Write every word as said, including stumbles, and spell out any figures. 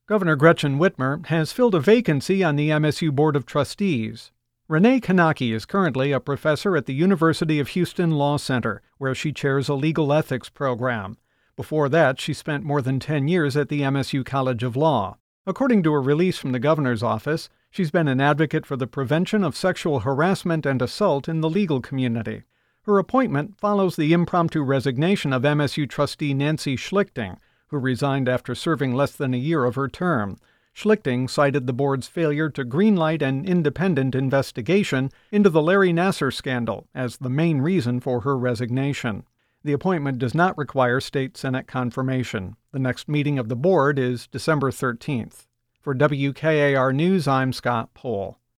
Governor Gretchen Whitmer has filled a vacancy on the M S U Board of Trustees. Renee Kanaki is currently a professor at the University of Houston Law Center, where she chairs a legal ethics program. Before that, she spent more than ten years at the M S U College of Law. According to a release from the governor's office, she's been an advocate for the prevention of sexual harassment and assault in the legal community. Her appointment follows the impromptu resignation of M S U trustee Nancy Schlichting, who resigned after serving less than a year of her term. Schlichting cited the board's failure to greenlight an independent investigation into the Larry Nassar scandal as the main reason for her resignation. The appointment does not require state Senate confirmation. The next meeting of the board is December thirteenth. For W K A R News, I'm Scott Pohl.